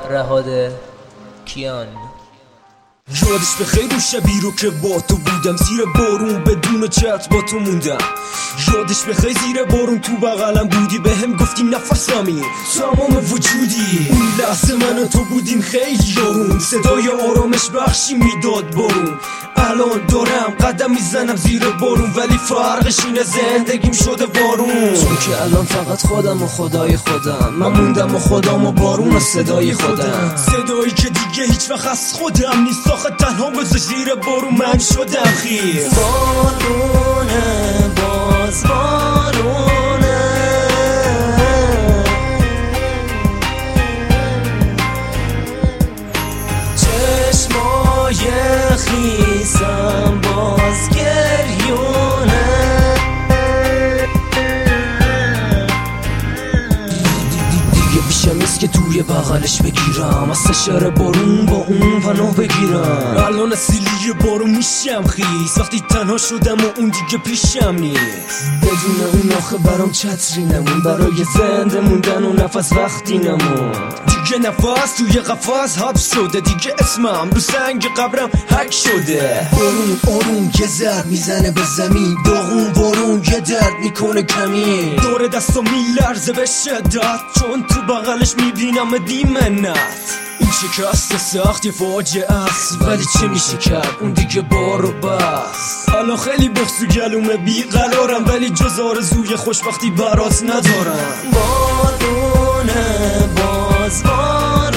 رهاد کیان. یادش به خیر اون شبی رو که با تو بودم، زیر بارون بدون چت با تو موندم. یادش به خیر زیر بارون تو بغلم بودی، به هم گفتی نفسمی تمام وجودی. اون لحظه من و تو بودیم خیلی یارون، صدای آرامش بخشی میداد بارون. الان دارم قدم میزنم زیر بارون، ولی فرقش اینه زندگیم شده بارون. چون که الان فقط خودم و خدای خودم، من موندم و خودم و بارون و صدای خودم. صدایی که دیگه هیچ وقت از خودم نیست، آخه تنها بذار زیر بارون من شدم خیز. بارونه باز بارونه، چشمای خیسم باز گریونه. دیگه بیشم نیست که توی بغلش بگیرم، از سشر بارون با اون پناه بگیرم. الان اصیلی بارون میشم خیس، وقتی تنها شدم و اون دیگه پیشم نیست. بدون اون آخه برام چتری نمون، برای زنده موندن و نفس وقتی نمون. دیگه نفس توی قفس حبس شده، دیگه اسمم رو سنگ قبرم حک شده. بارون آروم یه ضرب میزنه به زمین، داغون بارون یه درد میکنه کمی. دور دستم میلرزه به شدت، چون تو بغلش میبینم دیمنت. این شکست سخت یه فاجعه است، ولی چه میشه کرد اون دیگه بارو بس. حالا خیلی بخص و گلومه بیقرارم، ولی جز آرزوی خوشبختی برات ندارم. بارونه باز بارونه،